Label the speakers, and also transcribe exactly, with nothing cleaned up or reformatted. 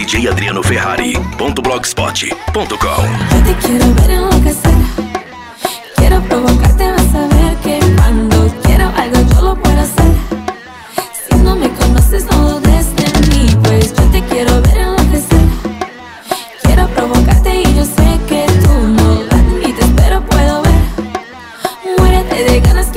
Speaker 1: D J Adriano Ferrari ponto blogspot ponto com.
Speaker 2: Yo te quiero ver enloquecer, quiero provocarte, vas a ver que cuando quiero algo yo lo puedo hacer. Si no me conoces no dudes de mí, pues yo te quiero ver enloquecer. Quiero provocarte y yo sé que tú no la admites, pero puedo ver. Muérete de ganas